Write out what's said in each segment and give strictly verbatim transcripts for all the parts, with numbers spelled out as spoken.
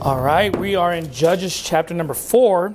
All right, we are in Judges chapter number four.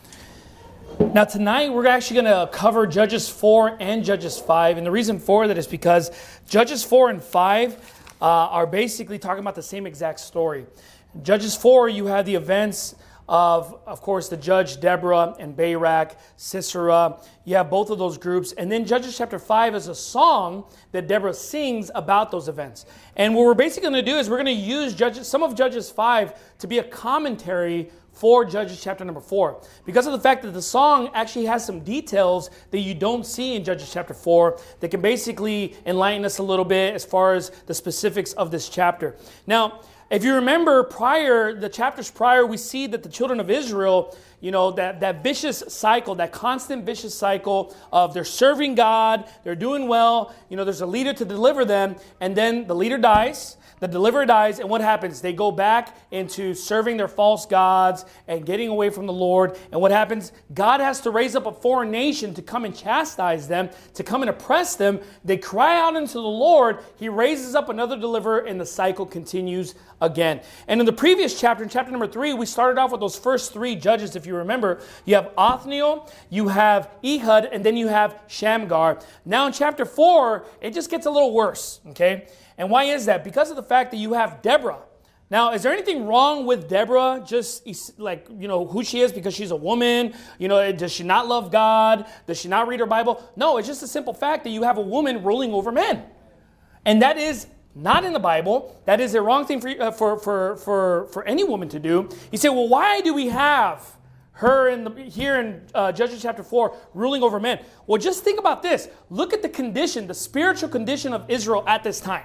Now tonight we're actually going to cover Judges four and Judges five. And the reason for that is because Judges four and five uh, are basically talking about the same exact story. In Judges four, you have the events of, of course, the judge Deborah and Barak, Sisera. You have both of those groups. And then Judges chapter five is a song that Deborah sings about those events. And what we're basically going to do is we're going to use Judges, some of Judges five to be a commentary for Judges chapter number four. Because of the fact that the song actually has some details that you don't see in Judges chapter four that can basically enlighten us a little bit as far as the specifics of this chapter. Now, if you remember prior, the chapters prior, we see that the children of Israel, you know, that, that vicious cycle, that constant vicious cycle of they're serving God, they're doing well, you know, there's a leader to deliver them, and then the leader dies, the deliverer dies, and what happens? They go back into serving their false gods and getting away from the Lord. And what happens? God has to raise up a foreign nation to come and chastise them, to come and oppress them. They cry out unto the Lord. He raises up another deliverer, and the cycle continues again. And in the previous chapter, in chapter number three, we started off with those first three judges, if you remember. You have Othniel, you have Ehud, and then you have Shamgar. Now in chapter four, it just gets a little worse, okay? And why is that? Because of the fact that you have Deborah. Now, is there anything wrong with Deborah, just like, you know, who she is because she's a woman? You know, does she not love God? Does she not read her Bible? No, it's just a simple fact that you have a woman ruling over men. And that is not in the Bible. That is a wrong thing for, uh, for, for, for, for any woman to do. You say, well, why do we have her in the, here in uh, Judges chapter four ruling over men? Well, just think about this. Look at the condition, the spiritual condition of Israel at this time.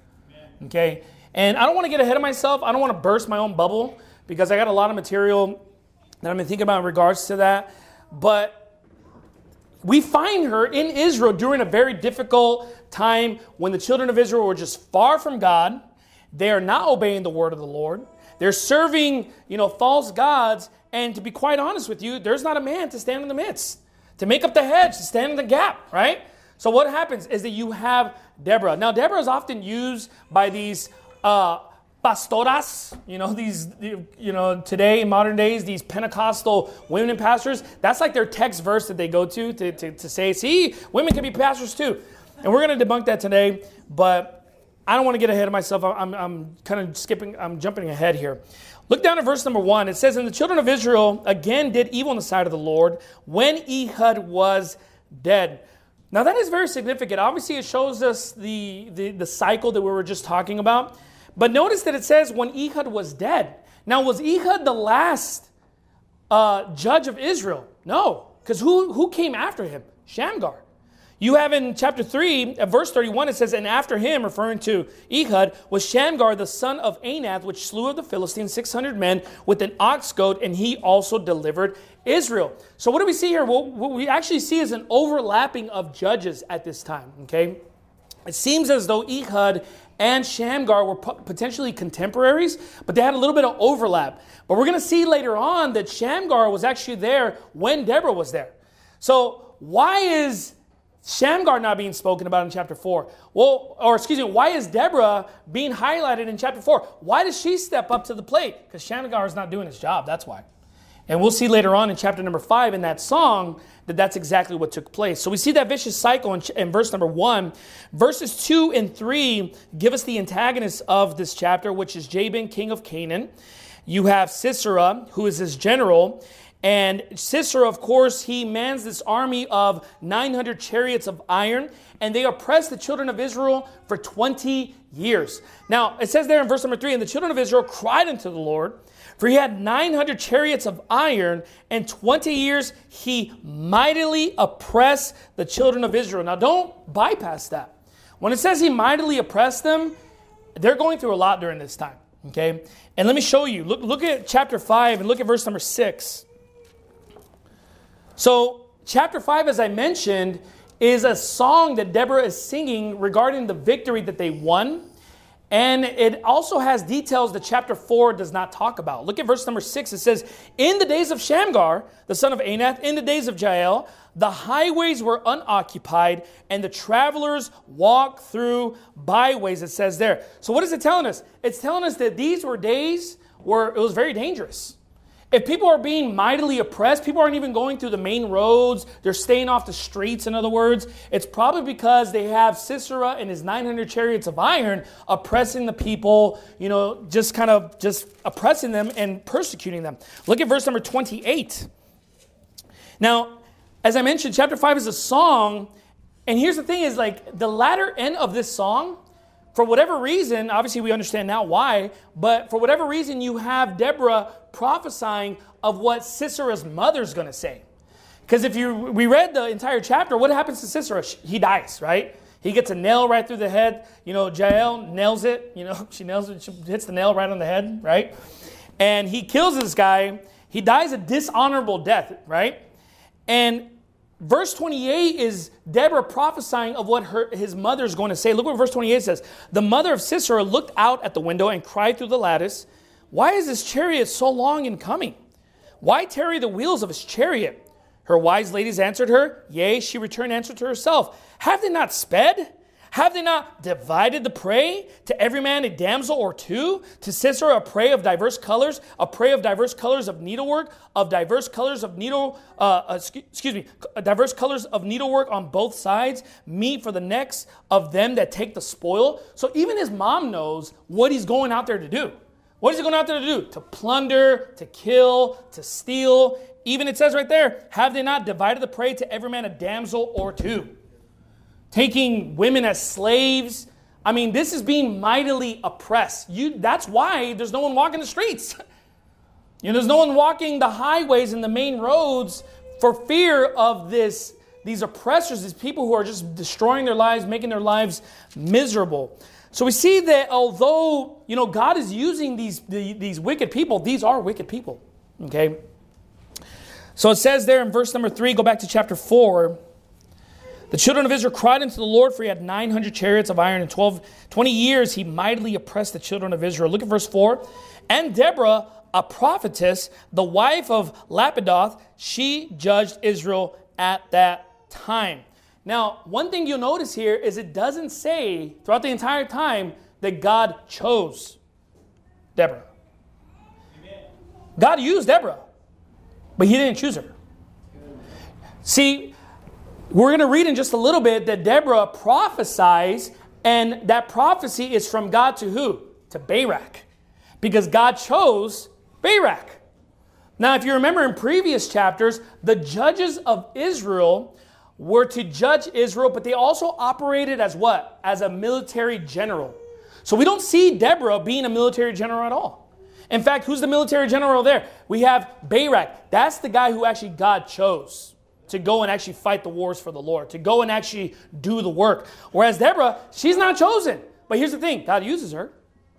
Okay? And I don't want to get ahead of myself. I don't want to burst my own bubble because I got a lot of material that I've been thinking about in regards to that. But we find her in Israel during a very difficult time when the children of Israel were just far from God. They are not obeying the word of the Lord. They're serving, you know, false gods. And to be quite honest with you, there's not a man to stand in the midst, to make up the hedge, to stand in the gap, right? So what happens is that you have Deborah. Now, Deborah is often used by these uh, pastoras, you know, these, you know, today in modern days, these Pentecostal women pastors. That's like their text verse that they go to to, to, to say, see, women can be pastors too. And we're going to debunk that today, but I don't want to get ahead of myself. I'm, I'm kind of skipping, I'm jumping ahead here. Look down at verse number one. It says, and the children of Israel again did evil in the sight of the Lord when Ehud was dead. Now that is very significant. Obviously it shows us the, the, the cycle that we were just talking about. But notice that it says when Ehud was dead. Now was Ehud the last uh, judge of Israel? No, because who, who came after him? Shamgar. You have in chapter three, at verse thirty-one, it says, and after him, referring to Ehud, was Shamgar, the son of Anath, which slew of the Philistines six hundred men with an ox goad, and he also delivered Israel. So what do we see here? Well, what we actually see is an overlapping of judges at this time, okay? It seems as though Ehud and Shamgar were potentially contemporaries, but they had a little bit of overlap. But we're going to see later on that Shamgar was actually there when Deborah was there. So why is Shamgar not being spoken about in chapter four? Well, or excuse me, why is Deborah being highlighted in chapter four? Why does she step up to the plate? Because Shamgar is not doing his job, that's why. And we'll see later on in chapter number five in that song that that's exactly what took place. So we see that vicious cycle in, in verse number one. Verses two and three give us the antagonist of this chapter, which is Jabin, king of Canaan. You have Sisera, who is his general. And Sisera, of course, he mans this army of nine hundred chariots of iron, and they oppress the children of Israel for twenty years. Now, it says there in verse number three, and the children of Israel cried unto the Lord, for he had nine hundred chariots of iron, and twenty years he mightily oppressed the children of Israel. Now, don't bypass that. When it says he mightily oppressed them, they're going through a lot during this time, okay? And let me show you. Look, look at chapter five and look at verse number six. So, chapter five, as I mentioned, is a song that Deborah is singing regarding the victory that they won. And it also has details that chapter four does not talk about. Look at verse number six. It says, in the days of Shamgar, the son of Anath, in the days of Jael, the highways were unoccupied, and the travelers walked through byways, it says there. So what is it telling us? It's telling us that these were days were, it was very dangerous. If people are being mightily oppressed, people aren't even going through the main roads, they're staying off the streets, in other words, it's probably because they have Sisera and his nine hundred chariots of iron oppressing the people, you know, just kind of just oppressing them and persecuting them. Look at verse number twenty-eight. Now, as I mentioned, chapter five is a song, and here's the thing is like the latter end of this song, for whatever reason, obviously we understand now why, but for whatever reason you have Deborah prophesying of what Sisera's mother's going to say. Because if you we read the entire chapter, what happens to Sisera? He dies, right? He gets a nail right through the head. You know, Jael nails it. You know, she nails it. She hits the nail right on the head, right? And he kills this guy. He dies a dishonorable death, right? And verse twenty-eight is Deborah prophesying of what her, his mother's going to say. Look what verse twenty-eight says. The mother of Sisera looked out at the window and cried through the lattice, "Why is this chariot so long in coming? Why tarry the wheels of his chariot?" Her wise ladies answered her, yea, she returned answer to herself. Have they not sped? Have they not divided the prey? To every man a damsel or two? To Sisera a prey of diverse colors, a prey of diverse colors of needlework, of diverse colors of needle, uh, uh, excuse me, diverse colors of needlework on both sides, meat for the necks of them that take the spoil. So even his mom knows what he's going out there to do. What is he going out there to do? To plunder, to kill, to steal. Even it says right there, have they not divided the prey to every man a damsel or two? Taking women as slaves. I mean, this is being mightily oppressed. You, that's why there's no one walking the streets. You know, there's no one walking the highways and the main roads for fear of this, these oppressors, these people who are just destroying their lives, making their lives miserable. So we see that although, you know, God is using these, the, these wicked people, these are wicked people. Okay? So it says there in verse number three, go back to chapter four. The children of Israel cried unto the Lord, for he had nine hundred chariots of iron, and twelve, twenty years he mightily oppressed the children of Israel. Look at verse four. And Deborah, a prophetess, the wife of Lapidoth, she judged Israel at that time. Now, one thing you'll notice here is it doesn't say throughout the entire time that God chose Deborah. Amen. God used Deborah, but he didn't choose her. See, we're going to read in just a little bit that Deborah prophesies, and that prophecy is from God to who? To Barak. Because God chose Barak. Now, if you remember in previous chapters, the judges of Israel were to judge Israel, but they also operated as what? As a military general. So we don't see Deborah being a military general at all. In fact, who's the military general there? We have Barak. That's the guy who actually God chose to go and actually fight the wars for the Lord, to go and actually do the work. Whereas Deborah, she's not chosen. But here's the thing, God uses her.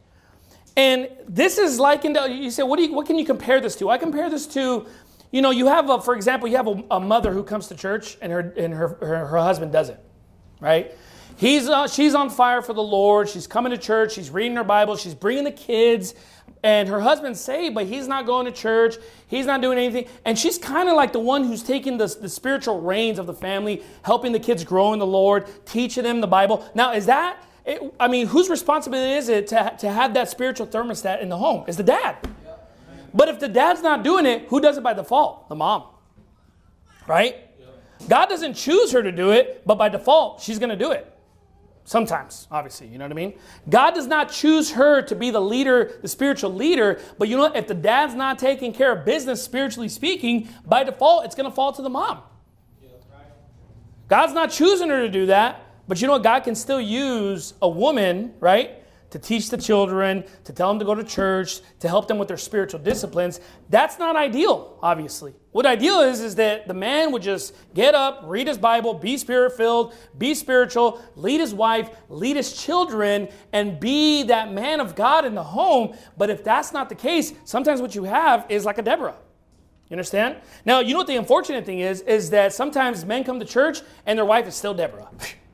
And this is like, in the, you say, what do you, what can you compare this to? I compare this to, you know, you have, a, for example, you have a, a mother who comes to church and her and her, her, her husband doesn't, right? He's uh, she's on fire for the Lord. She's coming to church. She's reading her Bible. She's bringing the kids. And her husband's saved, but he's not going to church. He's not doing anything. And she's kind of like the one who's taking the, the spiritual reins of the family, helping the kids grow in the Lord, teaching them the Bible. Now, is that, it, I mean, whose responsibility is it to, to have that spiritual thermostat in the home? It's the dad. But if the dad's not doing it, who does it by default? The mom. Right? God doesn't choose her to do it, but by default, she's going to do it. Sometimes, obviously, you know what I mean? God does not choose her to be the leader, the spiritual leader, but you know what? If the dad's not taking care of business, spiritually speaking, by default, it's going to fall to the mom. God's not choosing her to do that, but you know what? God can still use a woman, right? To teach the children, to tell them to go to church, to help them with their spiritual disciplines. That's not ideal, obviously. What ideal is, is that the man would just get up, read his Bible, be spirit-filled, be spiritual, lead his wife, lead his children, and be that man of God in the home. But if that's not the case, sometimes what you have is like a Deborah. You understand? Now, you know what the unfortunate thing is, is that sometimes men come to church and their wife is still Deborah.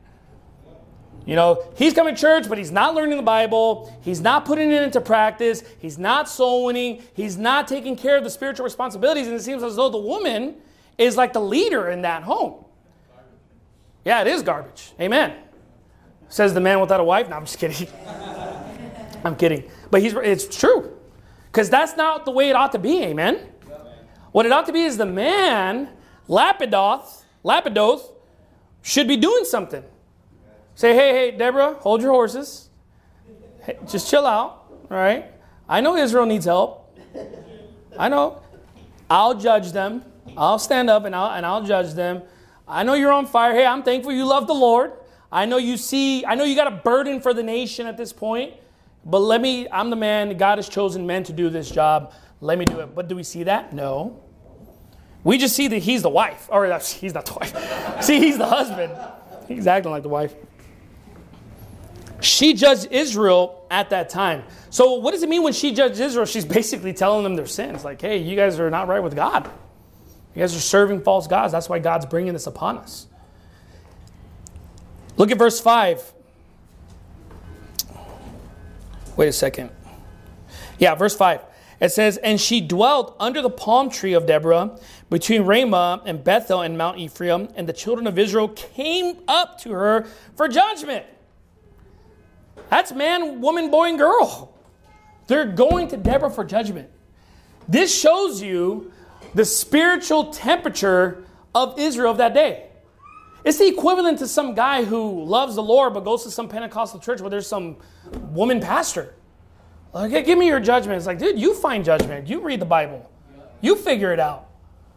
You know, he's coming to church, but he's not learning the Bible. He's not putting it into practice. He's not soul winning. He's not taking care of the spiritual responsibilities. And it seems as though the woman is like the leader in that home. Yeah, it is garbage. Amen. Says the man without a wife. No, I'm just kidding. I'm kidding. But he's, it's true. Because that's not the way it ought to be, amen? What it ought to be is the man, Lapidoth, Lapidoth, should be doing something. Say, hey, hey, Deborah, hold your horses. Hey, just chill out, all right? I know Israel needs help. I know. I'll judge them. I'll stand up and I'll, and I'll judge them. I know you're on fire. Hey, I'm thankful you love the Lord. I know you see, I know you got a burden for the nation at this point. But let me, I'm the man. God has chosen men to do this job. Let me do it. But do we see that? No. We just see that he's the wife. Or that's, he's not the wife. See, he's the husband. He's acting like the wife. She judged Israel at that time. So what does it mean when she judged Israel? She's basically telling them their sins. Like, hey, you guys are not right with God. You guys are serving false gods. That's why God's bringing this upon us. Look at verse five. Wait a second. Yeah, verse five. It says, and she dwelt under the palm tree of Deborah between Ramah and Bethel and Mount Ephraim, and the children of Israel came up to her for judgment. That's man, woman, boy, and girl. They're going to Deborah for judgment. This shows you the spiritual temperature of Israel of that day. It's the equivalent to some guy who loves the Lord but goes to some Pentecostal church where there's some woman pastor. Like, hey, give me your judgment. It's like, dude, you find judgment. You read the Bible. You figure it out.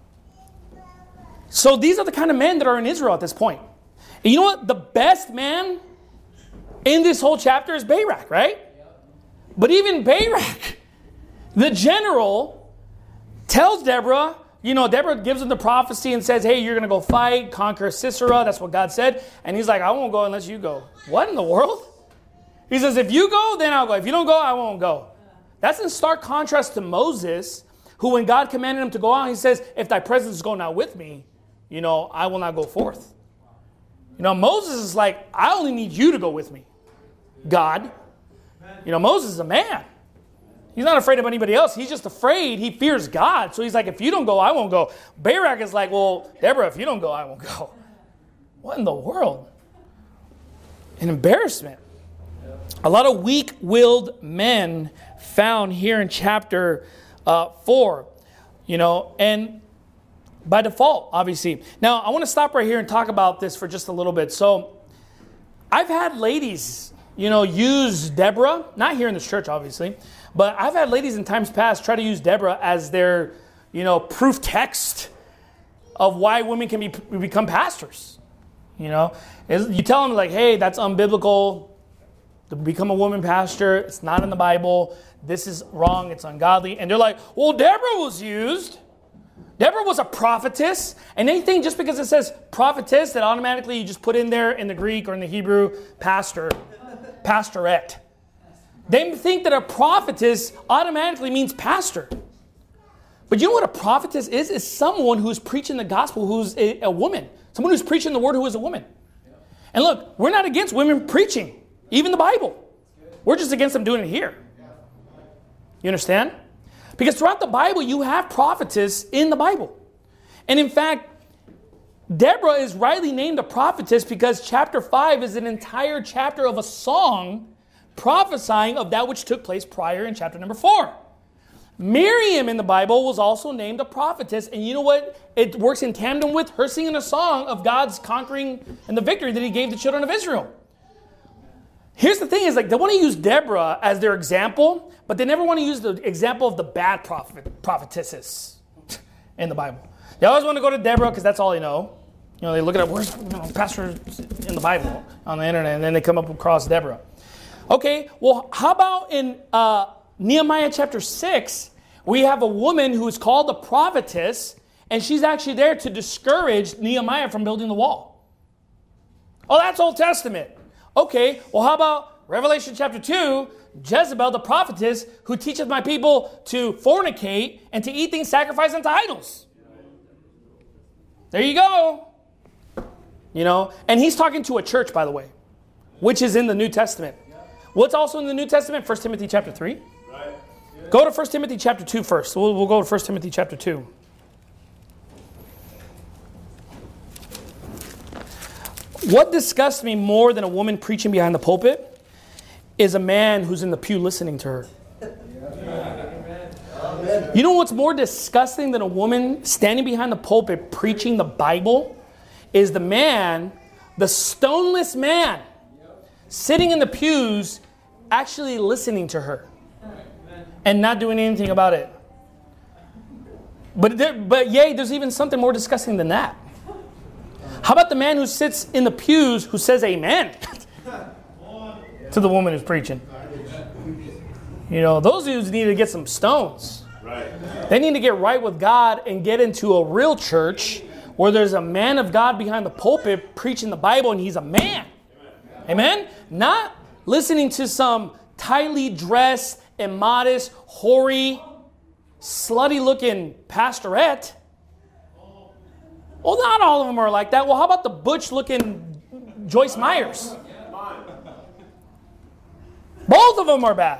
So these are the kind of men that are in Israel at this point. And you know what? The best man in this whole chapter is Barak, right? But even Barak, the general, tells Deborah, you know, Deborah gives him the prophecy and says, hey, you're going to go fight, conquer Sisera. That's what God said. And he's like, I won't go unless you go. What in the world? He says, if you go, then I'll go. If you don't go, I won't go. That's in stark contrast to Moses, who when God commanded him to go out, he says, if thy presence go not with me, you know, I will not go forth. You know, Moses is like, I only need you to go with me, God. You know, Moses is a man. He's not afraid of anybody else. He's just afraid. He fears God. So he's like, if you don't go, I won't go. Barak is like, well, Deborah, if you don't go, I won't go. What in the world? An embarrassment. A lot of weak-willed men found here in chapter uh, four, you know, and by default, obviously. Now, I want to stop right here and talk about this for just a little bit. So I've had ladies, you know, use Deborah, not here in this church, obviously, but I've had ladies in times past try to use Deborah as their, you know, proof text of why women can be, become pastors. You know, you tell them like, hey, that's unbiblical. To become a woman pastor, it's not in the Bible. This is wrong. It's ungodly. And they're like, well, Deborah was used. Deborah was a prophetess. And they think just because it says prophetess that automatically you just put in there in the Greek or in the Hebrew, pastor, pastorette. They think that a prophetess automatically means pastor. But you know what a prophetess is? It's someone who's preaching the gospel who's a, a woman. Someone who's preaching the word who is a woman. And look, we're not against women preaching. Even the Bible. We're just against them doing it here. You understand? Because throughout the Bible, you have prophetess in the Bible. And in fact, Deborah is rightly named a prophetess because chapter five is an entire chapter of a song prophesying of that which took place prior in chapter number four. Miriam in the Bible was also named a prophetess. And you know what? It works in tandem with her singing a song of God's conquering and the victory that he gave the children of Israel. Here's the thing is like they want to use Deborah as their example, but they never want to use the example of the bad prophet, prophetesses in the Bible. They always want to go to Deborah because that's all they know. You know, they look at where's you know, pastor in the Bible on the internet, and then they come up across Deborah. Okay, well, how about in uh, Nehemiah chapter six, we have a woman who is called the prophetess, and she's actually there to discourage Nehemiah from building the wall. Oh, that's Old Testament. Okay, well, how about Revelation chapter two, Jezebel, the prophetess, who teaches my people to fornicate and to eat things sacrificed unto idols. There you go. You know, and he's talking to a church, by the way, which is in the New Testament. What's also in the New Testament? First Timothy chapter three. Right. Yeah. Go to First Timothy chapter two first. We'll, we'll go to First Timothy chapter two. What disgusts me more than a woman preaching behind the pulpit is a man who's in the pew listening to her. You know what's more disgusting than a woman standing behind the pulpit preaching the Bible? Is the man, the stoneless man, sitting in the pews, actually listening to her and not doing anything about it. But, there, but yay, there's even something more disgusting than that. How about the man who sits in the pews who says amen to the woman who's preaching? You know, those dudes need to get some stones. Right. They need to get right with God and get into a real church where there's a man of God behind the pulpit preaching the Bible and he's a man. Amen? Amen? Not listening to some tightly dressed, immodest, hoary, slutty-looking pastorette. Well, not all of them are like that. Well, how about the butch-looking Joyce Myers? Both of them are bad.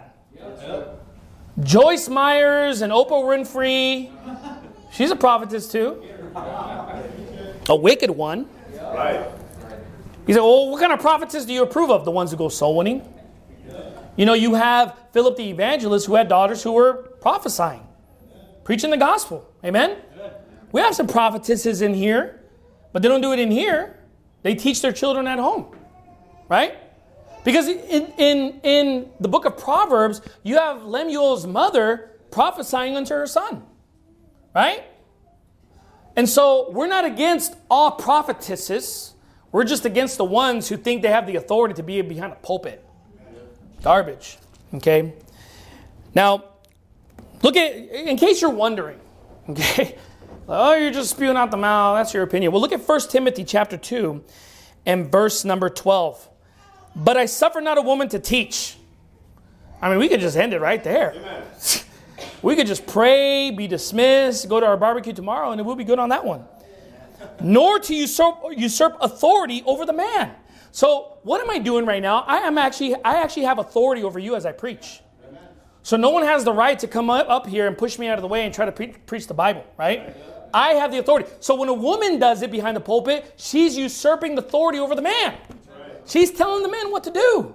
Joyce Myers and Oprah Winfrey. She's a prophetess too. A wicked one. He said, well, what kind of prophetess do you approve of? The ones who go soul winning. You know, you have Philip the evangelist who had daughters who were prophesying, preaching the gospel. Amen? We have some prophetesses in here, but they don't do it in here. They teach their children at home. Right? Because in, in, in the book of Proverbs, you have Lemuel's mother prophesying unto her son. Right? And so we're not against all prophetesses. We're just against the ones who think they have the authority to be behind a pulpit. Garbage. Okay? Now, look at, in case you're wondering, okay? Oh, you're just spewing out the mouth. That's your opinion. Well, look at First Timothy chapter two and verse number twelve. But I suffer not a woman to teach. I mean, we could just end it right there. Amen. We could just pray, be dismissed, go to our barbecue tomorrow, and it will be good on that one. Nor to usurp, usurp authority over the man. So what am I doing right now? I am actually, I actually have authority over you as I preach. So no one has the right to come up here and push me out of the way and try to pre- preach the Bible, right? I have the authority. So when a woman does it behind the pulpit, she's usurping the authority over the man. She's telling the man what to do.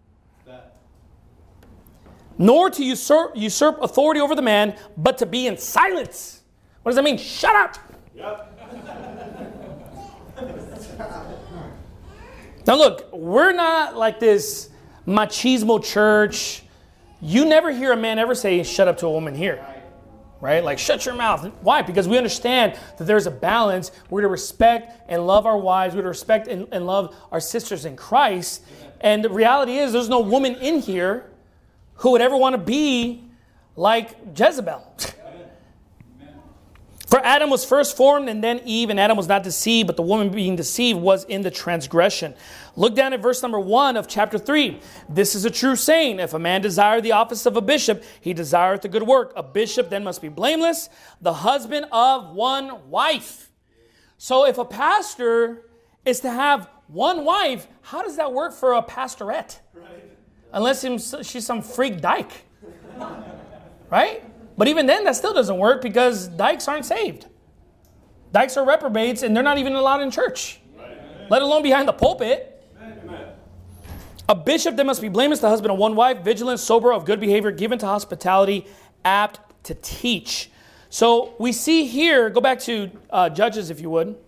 Nor to usurp, usurp authority over the man, but to be in silence. What does that mean? Shut up. Yep. Now look, we're not like this machismo church. You never hear a man ever say, shut up to a woman here. Right? Like, shut your mouth. Why? Because we understand that there's a balance. We're to respect and love our wives. We're to respect and, and love our sisters in Christ. And the reality is there's no woman in here who would ever want to be like Jezebel. For Adam was first formed and then Eve, and Adam was not deceived, but the woman being deceived was in the transgression. Look down at verse number one of chapter three. This is a true saying. If a man desire the office of a bishop, he desireth a good work. A bishop then must be blameless, the husband of one wife. So if a pastor is to have one wife, how does that work for a pastorette? Right. Unless she's some freak dyke. Right? But even then, that still doesn't work because dykes aren't saved. Dykes are reprobates and they're not even allowed in church, right. Let alone behind the pulpit. Amen. A bishop that must be blameless, the husband of one wife, vigilant, sober, of good behavior, given to hospitality, apt to teach. So we see here, go back to uh, Judges if you would.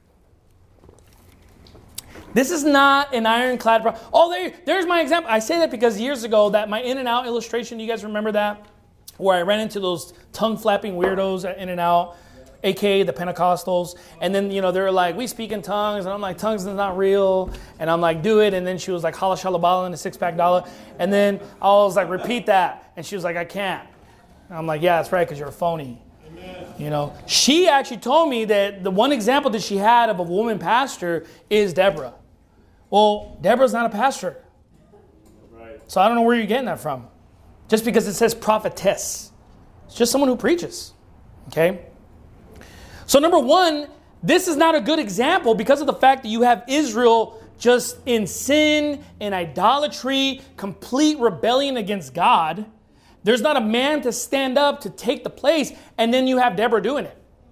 This is not an ironclad problem. Oh, there, there's my example. I say that because years ago, that my In-N-Out illustration, you guys remember that? Where I ran into those tongue-flapping weirdos at In-N-Out, a k a the Pentecostals. And then, you know, they're like, we speak in tongues. And I'm like, tongues is not real. And I'm like, do it. And then she was like, holla shalabala and a six-pack dollar. And then I was like, repeat that. And she was like, I can't. And I'm like, yeah, that's right, because you're a phony. Amen. You know, she actually told me that the one example that she had of a woman pastor is Deborah. Well, Deborah's not a pastor. Right. So I don't know where you're getting that from. Just because it says prophetess. It's just someone who preaches. Okay? So number one, this is not a good example because of the fact that you have Israel just in sin, in idolatry, complete rebellion against God. There's not a man to stand up to take the place, and then you have Deborah doing it.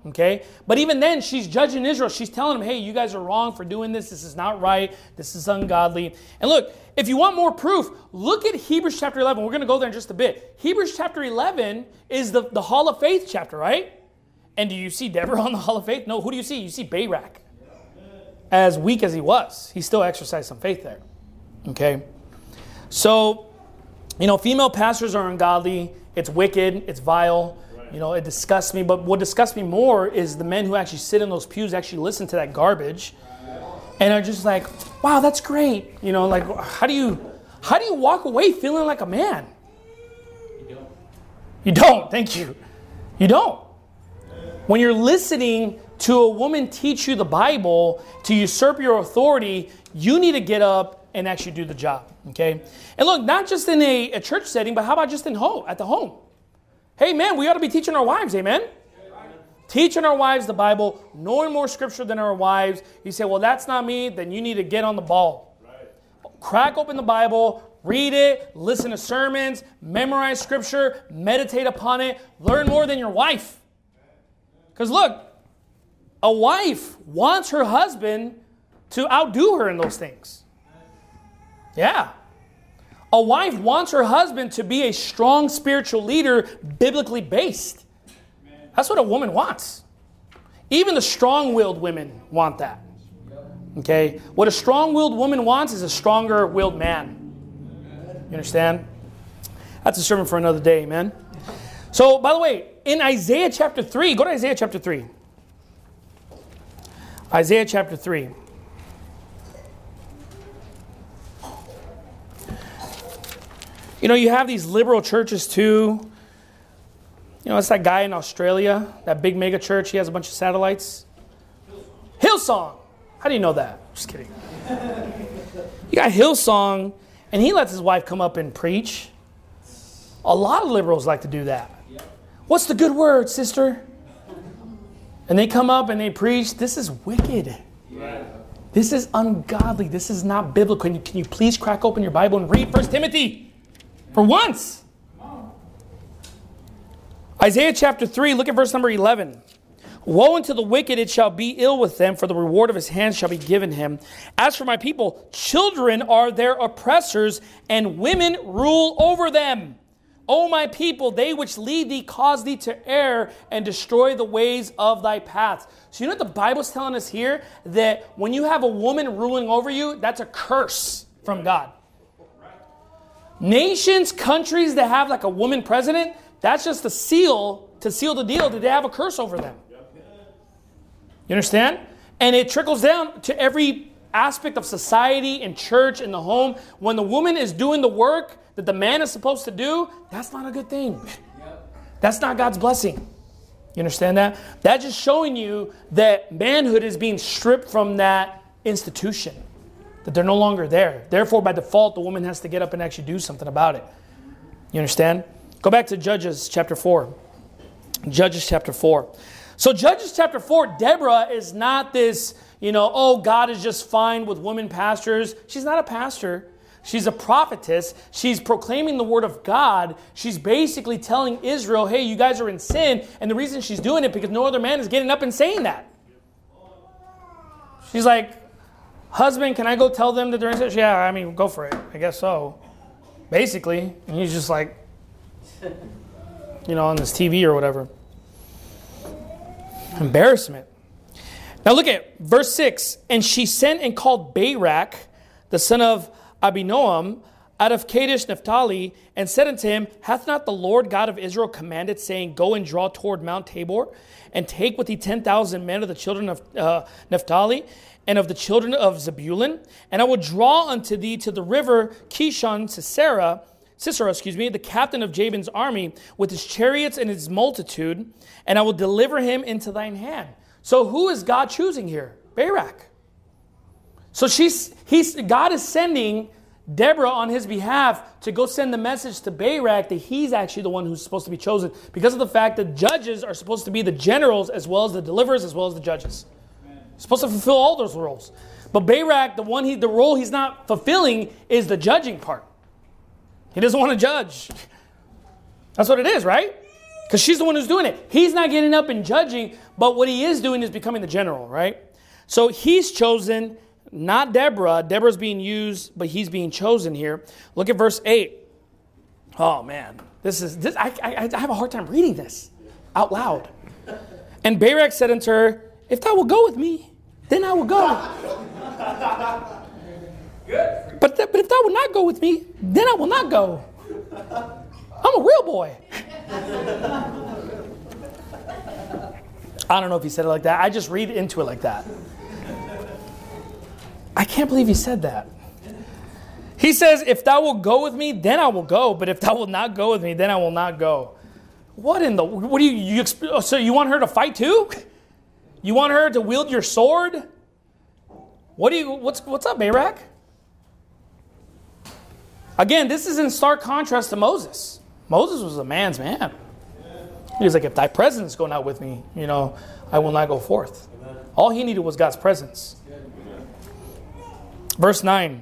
Okay? But even then, she's judging Israel. She's telling them, hey, you guys are wrong for doing this. This is not right. This is ungodly. And look, if you want more proof, look at Hebrews chapter eleven. We're going to go there in just a bit. Hebrews chapter eleven is the, the Hall of Faith chapter, right? And do you see Deborah on the Hall of Faith? No, who do you see? You see Barak. As weak as he was, he still exercised some faith there. Okay? So, you know, female pastors are ungodly. It's wicked. It's vile. You know, it disgusts me. But what disgusts me more is the men who actually sit in those pews actually listen to that garbage and are just like, wow, that's great. You know, like, how do you how do you walk away feeling like a man? You don't. You don't. Thank you. You don't. When you're listening to a woman teach you the Bible to usurp your authority, you need to get up and actually do the job. Okay? And look, not just in a, a church setting, but how about just in home, at the home? Hey, man, we ought to be teaching our wives, amen? Right. Teaching our wives the Bible, knowing more scripture than our wives. You say, well, that's not me. Then you need to get on the ball. Right. Crack open the Bible, read it, listen to sermons, memorize scripture, meditate upon it, learn more than your wife. Because look, a wife wants her husband to outdo her in those things. Yeah. A wife wants her husband to be a strong spiritual leader, biblically based. That's what a woman wants. Even the strong-willed women want that. Okay? What a strong-willed woman wants is a stronger-willed man. You understand? That's a sermon for another day, man. So, by the way, in Isaiah chapter three, go to Isaiah chapter three. Isaiah chapter three. You know, you have these liberal churches too. You know, it's that guy in Australia, that big mega church. He has a bunch of satellites. Hillsong. How do you know that? Just kidding. You got Hillsong, and he lets his wife come up and preach. A lot of liberals like to do that. What's the good word, sister? And they come up and they preach. This is wicked. This is ungodly. This is not biblical. Can you, can you please crack open your Bible and read First Timothy? For once. Isaiah chapter three, look at verse number eleven. Woe unto the wicked, it shall be ill with them, for the reward of his hands shall be given him. As for my people, children are their oppressors, and women rule over them. O my people, they which lead thee cause thee to err and destroy the ways of thy paths. So you know what the Bible's telling us here? That when you have a woman ruling over you, that's a curse from God. Nations, countries that have like a woman president, that's just a seal to seal the deal that they have a curse over them. You understand? And it trickles down to every aspect of society and church and the home. When the woman is doing the work that the man is supposed to do, that's not a good thing. That's not God's blessing. You understand that? That's just showing you that manhood is being stripped from that institution. That they're no longer there. Therefore, by default, the woman has to get up and actually do something about it. You understand? Go back to Judges chapter four. Judges chapter four. So Judges chapter four, Deborah is not this, you know, oh, God is just fine with women pastors. She's not a pastor. She's a prophetess. She's proclaiming the word of God. She's basically telling Israel, hey, you guys are in sin. And the reason she's doing it because no other man is getting up and saying that. She's like, husband, can I go tell them that they're in sin? Yeah, I mean, go for it. I guess so. Basically. And he's just like, you know, on this T V or whatever. Embarrassment. Now look at verse six. And she sent and called Barak, the son of Abinoam, out of Kadesh Naphtali, and said unto him, hath not the Lord God of Israel commanded, saying, go and draw toward Mount Tabor, and take with thee ten thousand men of the children of uh, Naphtali, and of the children of Zebulun, and I will draw unto thee to the river Kishon Sisera, Sisera, excuse me, the captain of Jabin's army, with his chariots and his multitude, and I will deliver him into thine hand. So who is God choosing here? Barak. So she's he's God is sending Deborah on his behalf to go send the message to Barak that he's actually the one who's supposed to be chosen because of the fact that judges are supposed to be the generals as well as the deliverers as well as the judges. Supposed to fulfill all those roles. But Barak, the one he the role he's not fulfilling is the judging part. He doesn't want to judge. That's what it is, right? Because she's the one who's doing it. He's not getting up and judging, but what he is doing is becoming the general, right? So he's chosen, not Deborah. Deborah's being used, but he's being chosen here. Look at verse eight. Oh, man. This is this. I, I, I have a hard time reading this out loud. And Barak said unto her, if thou will go with me, then I will go. But, th- but if thou will not go with me, then I will not go. I'm a real boy. I don't know if he said it like that. I just read into it like that. I can't believe he said that. He says, if thou will go with me, then I will go. But if thou will not go with me, then I will not go. What in the, what do you, you exp- so you want her to fight too? You want her to wield your sword? What do you, what's, what's up, Barak? Again, this is in stark contrast to Moses. Moses was a man's man. He was like, if thy presence go not with me, you know, I will not go forth. All he needed was God's presence. Verse nine.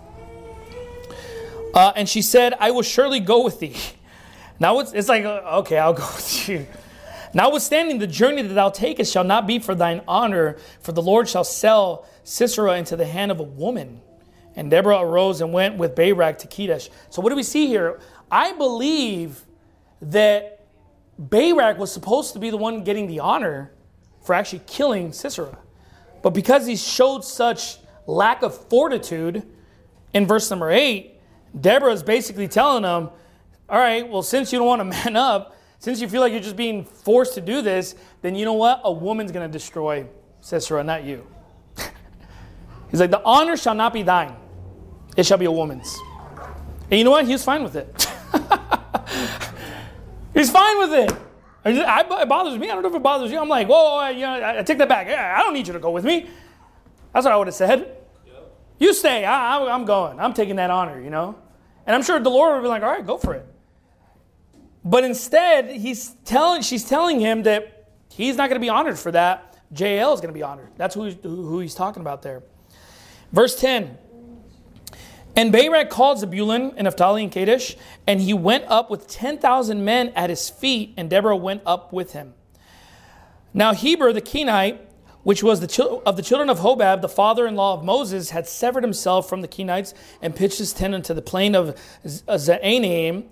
Uh, and she said, I will surely go with thee. Now it's, it's like, okay, I'll go with you. Notwithstanding, the journey that thou takest shall not be for thine honor, for the Lord shall sell Sisera into the hand of a woman. And Deborah arose and went with Barak to Kedesh. So what do we see here? I believe that Barak was supposed to be the one getting the honor for actually killing Sisera. But because he showed such lack of fortitude, in verse number eight, Deborah is basically telling him, all right, well, since you don't want to man up, since you feel like you're just being forced to do this, then you know what? A woman's going to destroy Sisera, not you. He's like, the honor shall not be thine. It shall be a woman's. And you know what? He was fine with it. He's fine with it. It bothers me. I don't know if it bothers you. I'm like, whoa, you know, I take that back. I don't need you to go with me. That's what I would have said. You stay. I, I, I'm going. I'm taking that honor, you know. And I'm sure the Lord would be like, all right, go for it. But instead, he's telling, she's telling him that he's not going to be honored for that. Jael is going to be honored. That's who, who he's talking about there. Verse ten. And Barak called Zebulun and Naphtali and Kadesh, and he went up with ten thousand men at his feet, and Deborah went up with him. Now Heber the Kenite, which was the chil- of the children of Hobab, the father-in-law of Moses, had severed himself from the Kenites and pitched his tent into the plain of Zaanaim,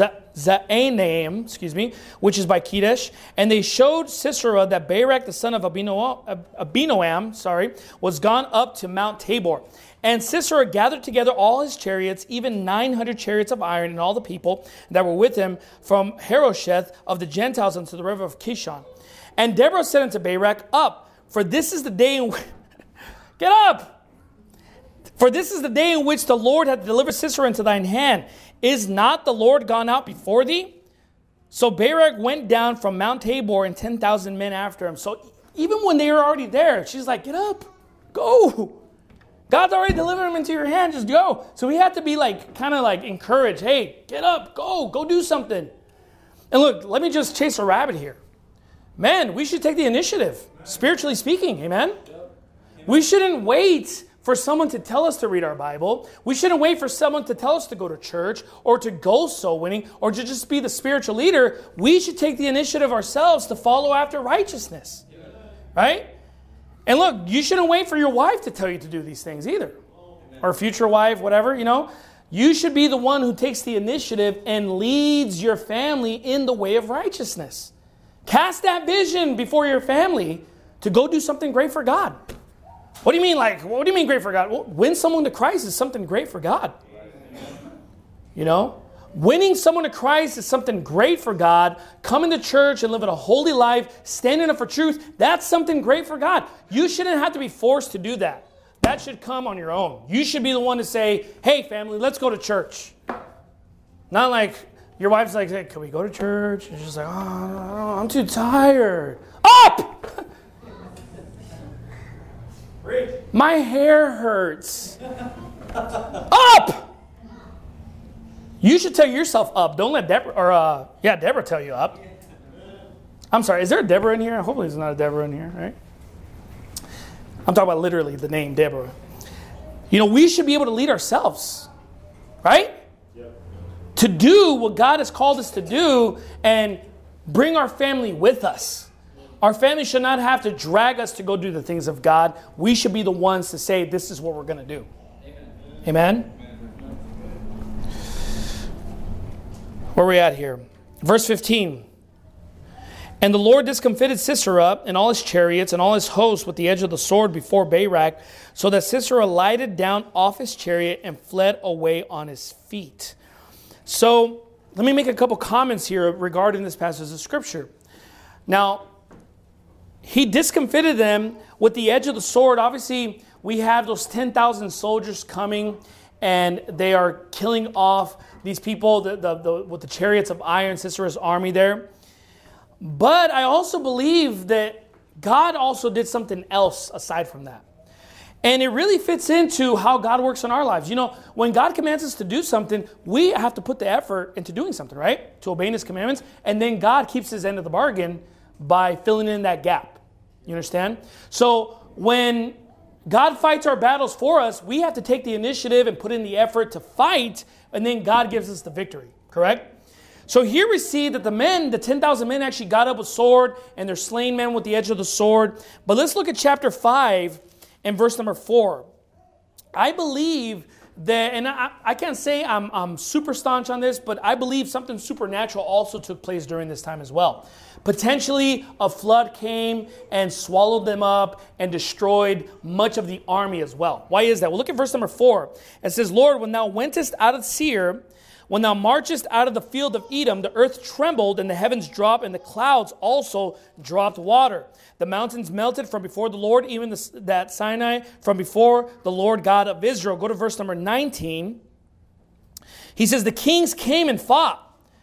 Zaanaim, excuse me, which is by Kedesh. And they showed Sisera that Barak, the son of Abinoam, Abinoam, sorry, was gone up to Mount Tabor. And Sisera gathered together all his chariots, even nine hundred chariots of iron, and all the people that were with him from Harosheth of the Gentiles unto the river of Kishon. And Deborah said unto Barak, up, for this is the day in which... Get up! For this is the day in which the Lord hath delivered Sisera into thine hand. Is not the Lord gone out before thee? So Barak went down from Mount Tabor and ten thousand men after him. So even when they were already there, she's like, get up, go. God's already delivered him into your hand, just go. So we had to be like, kind of like encouraged, hey, get up, go, go do something. And look, let me just chase a rabbit here. Man, we should take the initiative, spiritually speaking, amen? We shouldn't wait for someone to tell us to read our Bible. We shouldn't wait for someone to tell us to go to church or to go soul winning or to just be the spiritual leader. We should take the initiative ourselves to follow after righteousness, right? And look, you shouldn't wait for your wife to tell you to do these things either. Or future wife, whatever, you know. You should be the one who takes the initiative and leads your family in the way of righteousness. Cast that vision before your family to go do something great for God. What do you mean, like, what do you mean great for God? Well, win someone to Christ is something great for God. You know? Winning someone to Christ is something great for God. Coming to church and living a holy life, standing up for truth, that's something great for God. You shouldn't have to be forced to do that. That should come on your own. You should be the one to say, hey, family, let's go to church. Not like your wife's like, hey, can we go to church? And she's like, oh, I'm too tired. Up! My hair hurts. Up! You should tell yourself up. Don't let Deborah, or uh, yeah, Deborah tell you up. I'm sorry, is there a Deborah in here? Hopefully there's not a Deborah in here, right? I'm talking about literally the name Deborah. You know, we should be able to lead ourselves, right? Yep. To do what God has called us to do, and bring our family with us. Our family should not have to drag us to go do the things of God. We should be the ones to say, this is what we're going to do. Amen? Amen? Where are we at here? Verse fifteen. And the Lord discomfited Sisera and all his chariots and all his hosts with the edge of the sword before Barak, so that Sisera lighted down off his chariot and fled away on his feet. So let me make a couple comments here regarding this passage of Scripture. Now, he discomfited them with the edge of the sword. Obviously, we have those ten thousand soldiers coming, and they are killing off these people the, the, the, with the chariots of iron, Sisera's army there. But I also believe that God also did something else aside from that. And it really fits into how God works in our lives. You know, when God commands us to do something, we have to put the effort into doing something, right? To obeying His commandments. And then God keeps His end of the bargain by filling in that gap. You understand? So when God fights our battles for us, we have to take the initiative and put in the effort to fight, and then God gives us the victory, correct? So here we see that the men, the ten thousand men actually got up with sword, and they're slaying men with the edge of the sword. But let's look at chapter five and verse number four. I believe that, and I, I can't say I'm, I'm super staunch on this, but I believe something supernatural also took place during this time as well. Potentially a flood came and swallowed them up and destroyed much of the army as well. Why is that? Well, look at verse number four. It says, Lord, when thou wentest out of Seir, when thou marchest out of the field of Edom, the earth trembled and the heavens dropped and the clouds also dropped water. The mountains melted from before the Lord, even the, that Sinai from before the Lord God of Israel. Go to verse number nineteen. He says, the kings came and fought.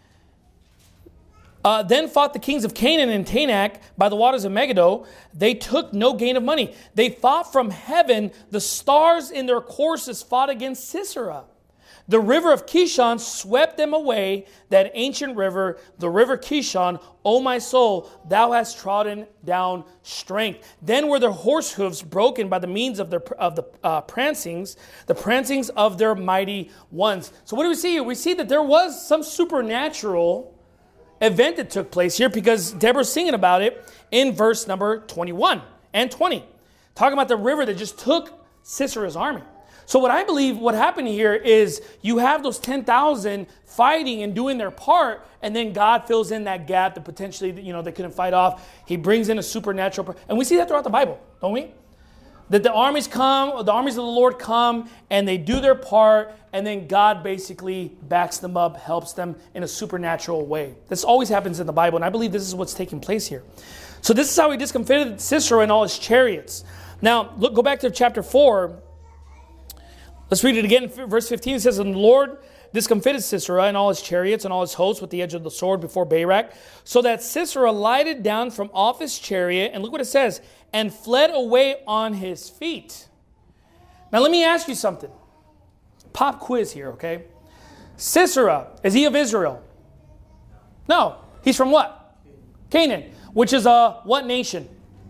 Uh, then fought the kings of Canaan and Tanakh by the waters of Megiddo. They took no gain of money. They fought from heaven. The stars in their courses fought against Sisera. The river of Kishon swept them away, that ancient river, the river Kishon. O my soul, thou hast trodden down strength. Then were their horse hooves broken by the means of, their, of the uh, prancings, the prancings of their mighty ones. So what do we see here? We see that there was some supernatural event that took place here, because Deborah's singing about it in verse number twenty-one and twenty. Talking about the river that just took Sisera's army. So what I believe what happened here is you have those ten thousand fighting and doing their part, and then God fills in that gap that potentially, you know, they couldn't fight off. He brings in a supernatural, and we see that throughout the Bible, don't we? That the armies come, the armies of the Lord come, and they do their part, and then God basically backs them up, helps them in a supernatural way. This always happens in the Bible, and I believe this is what's taking place here. So this is how he discomfited Sisera and all his chariots. Now, look, go back to chapter four. Let's read it again. Verse fifteen says, and the Lord discomfited Sisera and all his chariots and all his hosts with the edge of the sword before Barak, so that Sisera lighted down from off his chariot, and look what it says, and fled away on his feet. Now let me ask you something. Pop quiz here, okay? Sisera, is he of Israel? No. He's from what? Canaan, which is a what nation?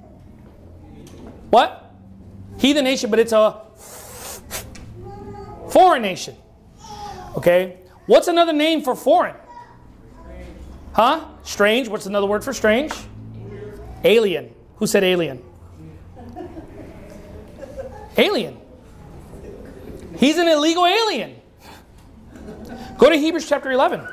What? Heathen nation, but it's a foreign nation. Okay? What's another name for foreign? Huh? Strange. What's another word for strange? Alien. Who said alien? Alien. He's an illegal alien. Go to Hebrews chapter eleven.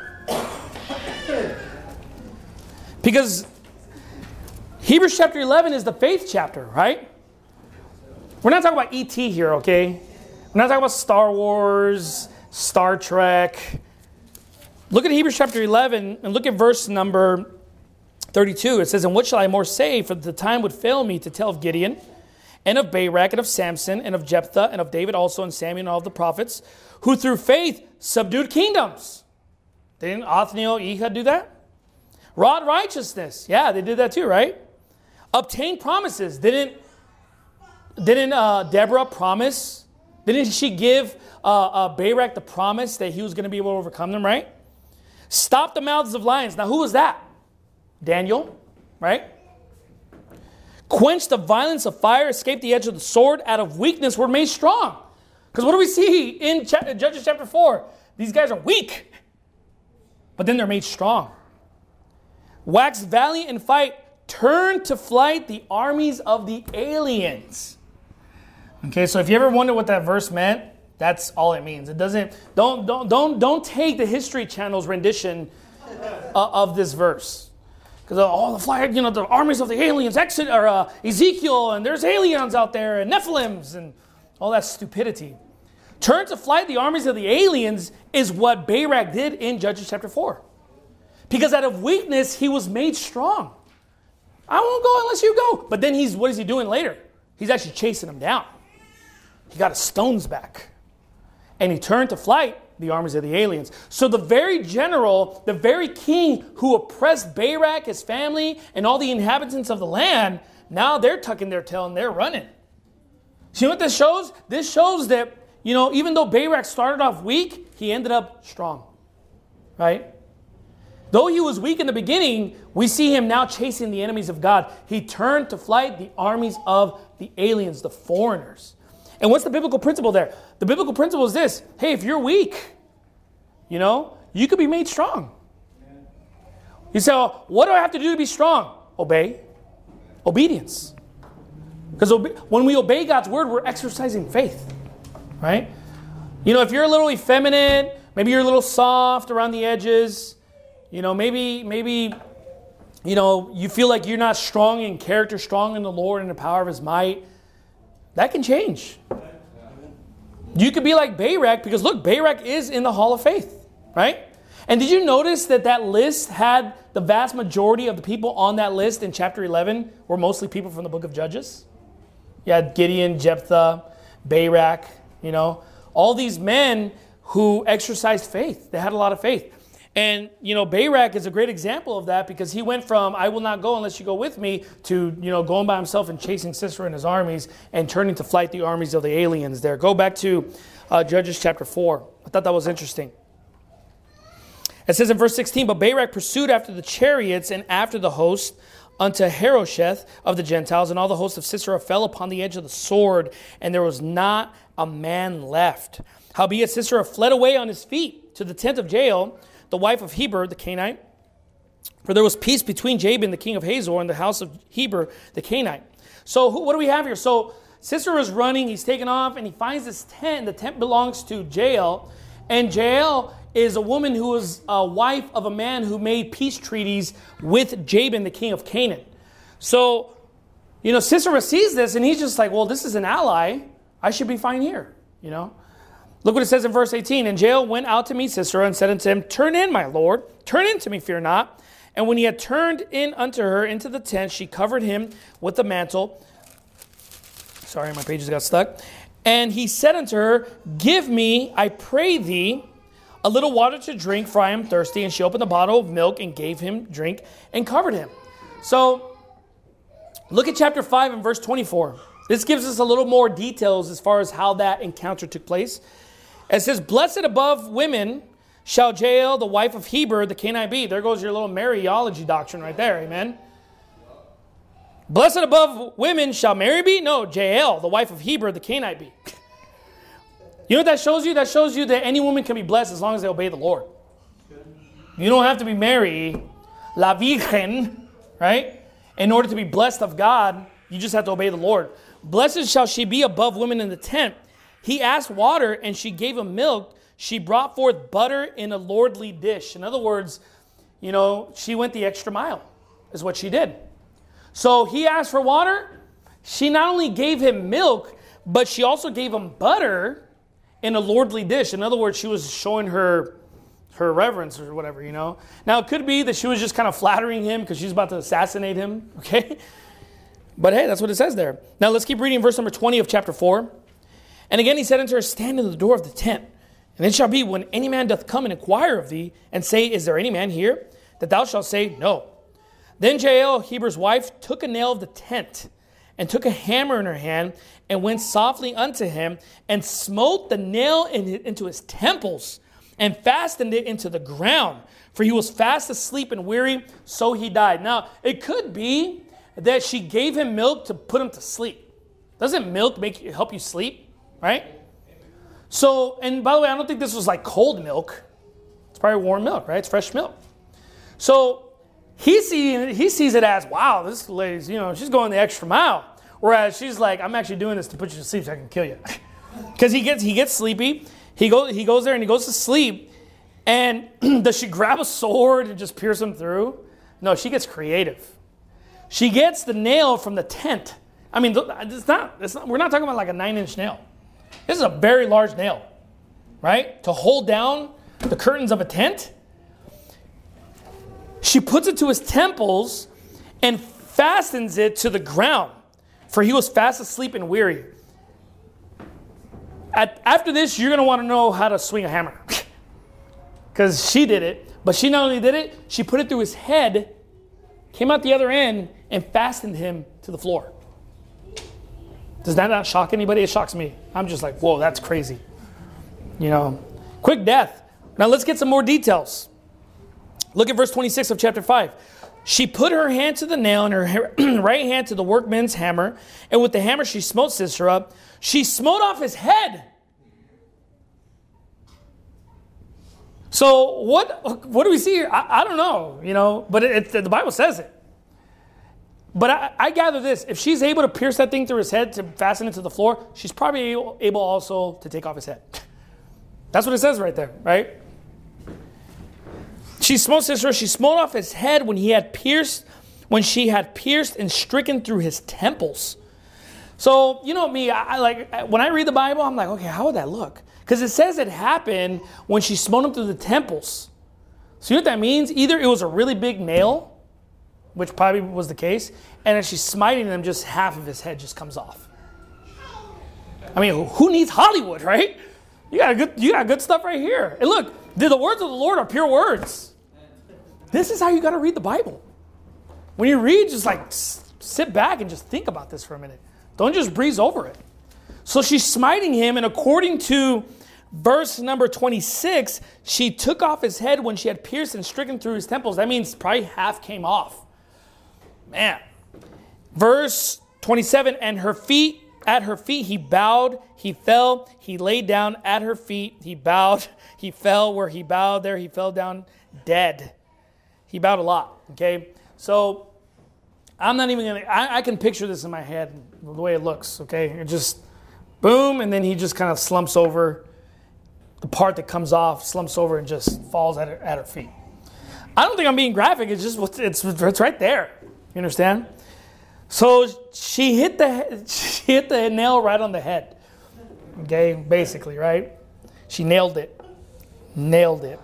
Because Hebrews chapter eleven is the faith chapter, right? We're not talking about E T here, okay? We're not talking about Star Wars, Star Trek. Look at Hebrews chapter eleven and look at verse number thirty-two. It says, and what shall I more say? For the time would fail me to tell of Gideon, and of Barak, and of Samson, and of Jephthah, and of David also, and Samuel, and all the prophets, who through faith subdued kingdoms. Didn't Othniel, Ehud do that? Wrought righteousness. Yeah, they did that too, right? Obtained promises. Didn't, didn't uh, Deborah promise? Didn't she give uh, uh, Barak the promise that he was going to be able to overcome them, right? Stop the mouths of lions. Now, who was that? Daniel, right? Quench the violence of fire, escape the edge of the sword, out of weakness were made strong. Because what do we see in Judges chapter four? These guys are weak, but then they're made strong. wax valiant in fight, turn to flight the armies of the aliens. Okay, so if you ever wonder what that verse meant, that's all it means. It doesn't, don't, don't, don't, don't take the History Channel's rendition uh, of this verse. Because all the fly, you know, the armies of the aliens, exit, or uh, Ezekiel, and there's aliens out there, and Nephilims, and all that stupidity. Turn to flight the armies of the aliens is what Barak did in Judges chapter four. Because out of weakness, he was made strong. I won't go unless you go. But then he's, what is he doing later? He's actually chasing them down. He got his stones back. And he turned to flight the armies of the aliens. So the very general, the very king who oppressed Barak, his family, and all the inhabitants of the land, now they're tucking their tail and they're running. See what this shows? This shows that, you know, even though Barak started off weak, he ended up strong. Right? Though he was weak in the beginning, we see him now chasing the enemies of God. He turned to flight the armies of the aliens, the foreigners. And what's the biblical principle there? The biblical principle is this. Hey, if you're weak, you know, you could be made strong. You say, oh, what do I have to do to be strong? Obey. Obedience. Because obe- when we obey God's word, we're exercising faith. Right? You know, if you're a little effeminate, maybe you're a little soft around the edges, you know, maybe, maybe, you know, you feel like you're not strong in character, strong in the Lord and the power of his might. That can change. You could be like Barak, because look, Barak is in the Hall of Faith, right? And did you notice that that list had the vast majority of the people on that list in chapter eleven were mostly people from the book of Judges? You had Gideon, Jephthah, Barak, you know, all these men who exercised faith. They had a lot of faith. And, you know, Barak is a great example of that, because he went from, I will not go unless you go with me, to, you know, going by himself and chasing Sisera and his armies and turning to flight the armies of the aliens there. Go back to uh, Judges chapter four. I thought that was interesting. It says in verse sixteen, but Barak pursued after the chariots and after the host unto Harosheth of the Gentiles, and all the host of Sisera fell upon the edge of the sword, and there was not a man left. Howbeit Sisera fled away on his feet to the tent of Jael, the wife of Heber the Canaanite. For there was peace between Jabin the king of Hazor and the house of Heber the Canaanite. So who, what do we have here? So Sisera is running, he's taken off, and he finds this tent. The tent belongs to Jael. And Jael is a woman who was a wife of a man who made peace treaties with Jabin, the king of Canaan. So, you know, Sisera sees this and he's just like, well, this is an ally. I should be fine here, you know. Look what it says in verse eighteen. And Jael went out to meet Sisera and said unto him, turn in, my lord, turn in to me, fear not. And when he had turned in unto her into the tent, she covered him with the mantle. Sorry, my pages got stuck. And he said unto her, give me, I pray thee, a little water to drink, for I am thirsty. And she opened a bottle of milk and gave him drink and covered him. So look at chapter five and verse twenty-four. This gives us a little more details as far as how that encounter took place. It says, blessed above women shall Jael, the wife of Heber, the Canaanite be. There goes your little Mariology doctrine right there, amen. Blessed above women shall Mary be? No, Jael, the wife of Heber, the Canaanite be. You know what that shows you? That shows you that any woman can be blessed as long as they obey the Lord. You don't have to be Mary, la Virgen, right? In order to be blessed of God, you just have to obey the Lord. Blessed shall she be above women in the tent. He asked water, and she gave him milk. She brought forth butter in a lordly dish. In other words, you know, she went the extra mile, is what she did. So he asked for water. She not only gave him milk, but she also gave him butter in a lordly dish. In other words, she was showing her her reverence or whatever, you know. Now, it could be that she was just kind of flattering him because she's about to assassinate him, okay? But hey, that's what it says there. Now, let's keep reading verse number twenty of chapter four. And again he said unto her, stand in the door of the tent. And it shall be, when any man doth come and inquire of thee, and say, is there any man here? That thou shalt say, no. Then Jael, Heber's wife, took a nail of the tent, and took a hammer in her hand, and went softly unto him, and smote the nail in, into his temples, and fastened it into the ground. For he was fast asleep and weary, so he died. Now, it could be that she gave him milk to put him to sleep. Doesn't milk make you, help you sleep? Right? So, and by the way, I don't think this was like cold milk. It's probably warm milk, right? It's fresh milk. So he, see, he sees it as, wow, this lady's, you know, she's going the extra mile. Whereas she's like, I'm actually doing this to put you to sleep so I can kill you. Because he gets he gets sleepy. He, go, he goes there and he goes to sleep. And does she grab a sword and just pierce him through? No, she gets creative. She gets the nail from the tent. I mean, it's not, it's not, we're not talking about like a nine-inch nail. This is a very large nail, right? To hold down the curtains of a tent. She puts it to his temples and fastens it to the ground, for he was fast asleep and weary. At, after this, you're going to want to know how to swing a hammer. Because she did it. But she not only did it, she put it through his head, came out the other end, and fastened him to the floor. Does that not shock anybody? It shocks me. I'm just like, whoa, that's crazy. You know, quick death. Now let's get some more details. Look at verse twenty-six of chapter five. She put her hand to the nail and her right hand to the workman's hammer, and with the hammer she smote Sisera. She smote off his head. So what? What do we see here? I, I don't know, you know, but it, it, the Bible says it. But I, I gather this: if she's able to pierce that thing through his head to fasten it to the floor, she's probably able, able also to take off his head. That's what it says right there, right? She smote Sisera. She smote off his head when he had pierced, when she had pierced and stricken through his temples. So you know me, I, I like when I read the Bible, I'm like, okay, how would that look? Because it says it happened when she smote him through the temples. So you know what that means? Either it was a really big nail, which probably was the case, and as she's smiting him, just half of his head just comes off. I mean, who needs Hollywood, right? You got a good, you got good stuff right here. And look, the words of the Lord are pure words. This is how you got to read the Bible. When you read, just like sit back and just think about this for a minute. Don't just breeze over it. So she's smiting him, and according to verse number twenty-six, she took off his head when she had pierced and stricken through his temples. That means probably half came off. Man. Verse twenty-seven, and her feet, at her feet he bowed, he fell, he laid down at her feet, he bowed, he fell where he bowed, there he fell down dead. He bowed a lot, okay? So, I'm not even going to, I can picture this in my head, the way it looks, okay? It just, boom, and then he just kind of slumps over, the part that comes off slumps over and just falls at her, at her feet. I don't think I'm being graphic, it's just, it's, it's right there. You understand? So she hit the she hit the nail right on the head. Okay, basically, right? She nailed it. Nailed it.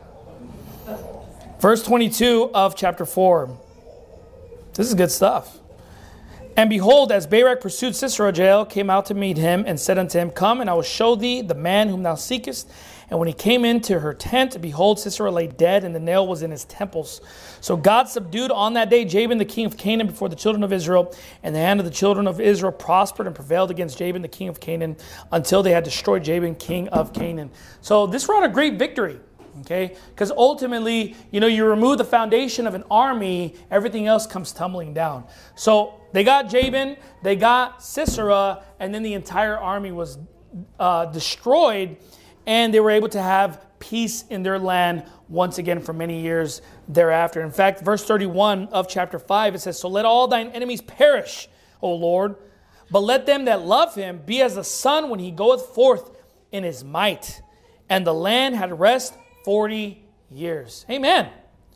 Verse twenty-two of chapter four. This is good stuff. And behold, as Barak pursued Sisera, Jael came out to meet him and said unto him, Come, and I will show thee the man whom thou seekest. And when he came into her tent, behold, Sisera lay dead, and the nail was in his temples. So God subdued on that day Jabin the king of Canaan before the children of Israel, and the hand of the children of Israel prospered and prevailed against Jabin the king of Canaan until they had destroyed Jabin king of Canaan. So this brought a great victory, okay? Because ultimately, you know, you remove the foundation of an army, everything else comes tumbling down. So they got Jabin, they got Sisera, and then the entire army was uh, destroyed. And they were able to have peace in their land once again for many years thereafter. In fact, verse thirty-one of chapter five, it says, So let all thine enemies perish, O Lord, but let them that love him be as the sun when he goeth forth in his might. And the land had rest forty years. Amen.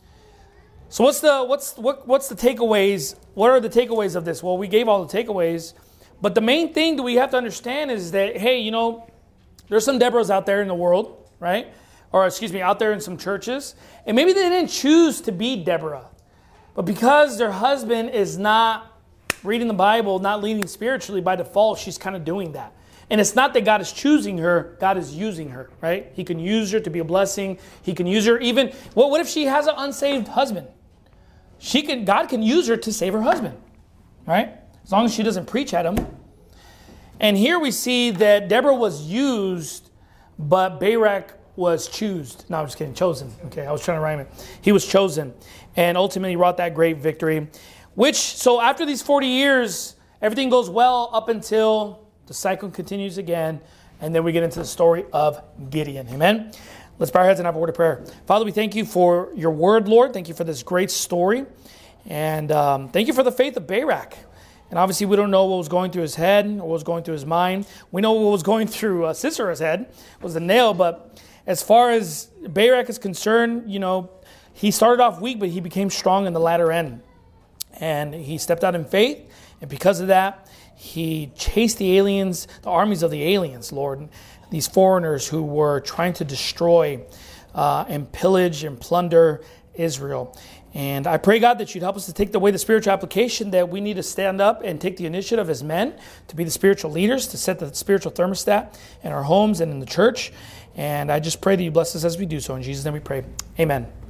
So what's the what's what what's the takeaways? What are the takeaways of this? Well, we gave all the takeaways, but the main thing that we have to understand is that, hey, you know, there's some Deborahs out there in the world, right? Or excuse me, out there in some churches. And maybe they didn't choose to be Deborah. But because their husband is not reading the Bible, not leading spiritually, by default, she's kind of doing that. And it's not that God is choosing her, God is using her, right? He can use her to be a blessing. He can use her even, well, what if she has an unsaved husband? She can, God can use her to save her husband, right? As long as she doesn't preach at him. And here we see that Deborah was used, but Barak was choosed. No, I'm just kidding. Chosen. Okay, I was trying to rhyme it. He was chosen and ultimately wrought that great victory. Which, so after these forty years, everything goes well up until the cycle continues again. And then we get into the story of Gideon. Amen? Let's bow our heads and have a word of prayer. Father, we thank you for your word, Lord. Thank you for this great story. And um, thank you for the faith of Barak. And obviously we don't know what was going through his head or what was going through his mind. We know what was going through uh, Sisera's head was the nail. But as far as Barak is concerned, you know, he started off weak, but he became strong in the latter end. And he stepped out in faith. And because of that, he chased the aliens, the armies of the aliens, Lord. These foreigners who were trying to destroy uh, and pillage and plunder Israel. And I pray, God, that you'd help us to take away the spiritual application that we need to stand up and take the initiative as men to be the spiritual leaders, to set the spiritual thermostat in our homes and in the church. And I just pray that you bless us as we do so. In Jesus' name we pray. Amen.